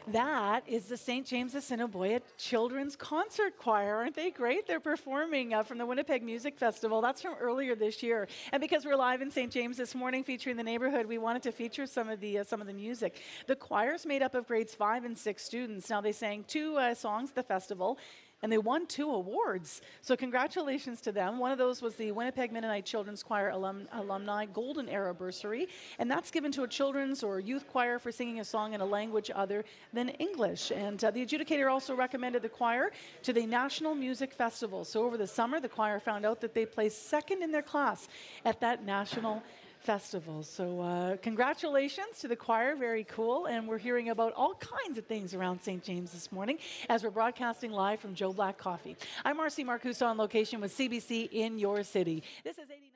That is the St. James Assiniboia Children's Concert Choir. Aren't they great? They're performing from the Winnipeg Music Festival. That's from earlier this year. And because we're live in St. James this morning featuring the neighborhood, we wanted to feature some of the music. The choir's made up of grades 5 and 6 students. Now, they sang 2 songs at the festival, and they won 2 awards. So congratulations to them. One of those was the Winnipeg Mennonite Children's Choir Alumni Golden Era Bursary, and that's given to a children's or youth choir for singing a song in a language other than English. And the adjudicator also recommended the choir to the National Music Festival. So over the summer, the choir found out that they placed second in their class at that national festival. So congratulations to the choir. Very cool. And we're hearing about all kinds of things around St. James this morning as we're broadcasting live from Joe Black Coffee. I'm Marcy Marcuso on location with CBC in your city. This is 89.